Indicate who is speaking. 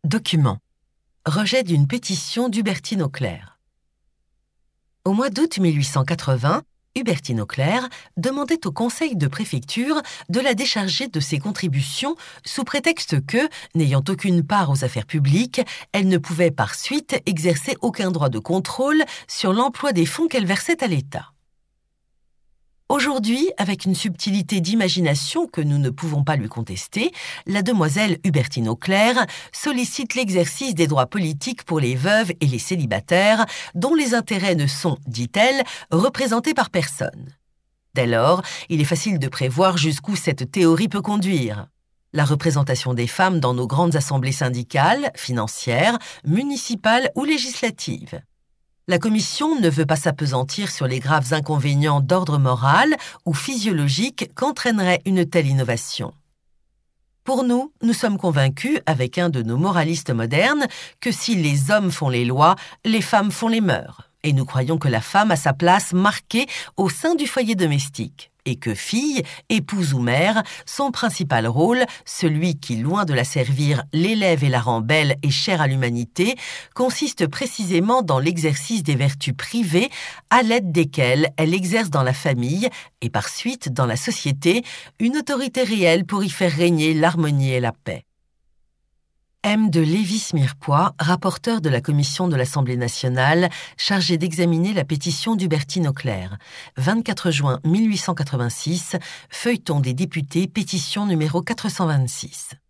Speaker 1: Document. Rejet d'une pétition d'Hubertine Auclert. Au mois d'août 1880, Hubertine Auclert demandait au conseil de préfecture de la décharger de ses contributions sous prétexte que, n'ayant aucune part aux affaires publiques, elle ne pouvait par suite exercer aucun droit de contrôle sur l'emploi des fonds qu'elle versait à l'État. Aujourd'hui, avec une subtilité d'imagination que nous ne pouvons pas lui contester, la demoiselle Hubertine Auclert sollicite l'exercice des droits politiques pour les veuves et les célibataires, dont les intérêts ne sont, dit-elle, représentés par personne. Dès lors, il est facile de prévoir jusqu'où cette théorie peut conduire. La représentation des femmes dans nos grandes assemblées syndicales, financières, municipales ou législatives. La Commission ne veut pas s'appesantir sur les graves inconvénients d'ordre moral ou physiologique qu'entraînerait une telle innovation. Pour nous, nous sommes convaincus, avec un de nos moralistes modernes, que si les hommes font les lois, les femmes font les mœurs. Et nous croyons que la femme a sa place marquée au sein du foyer domestique. Et que fille, épouse ou mère, son principal rôle, celui qui, loin de la servir, l'élève et la rend belle et chère à l'humanité, consiste précisément dans l'exercice des vertus privées à l'aide desquelles elle exerce dans la famille et par suite dans la société une autorité réelle pour y faire régner l'harmonie et la paix. M. de Lévis-Mirepoix, rapporteur de la commission de l'Assemblée nationale, chargé d'examiner la pétition d'Hubertine Auclert. 24 juin 1886, feuilleton des députés, pétition numéro 426.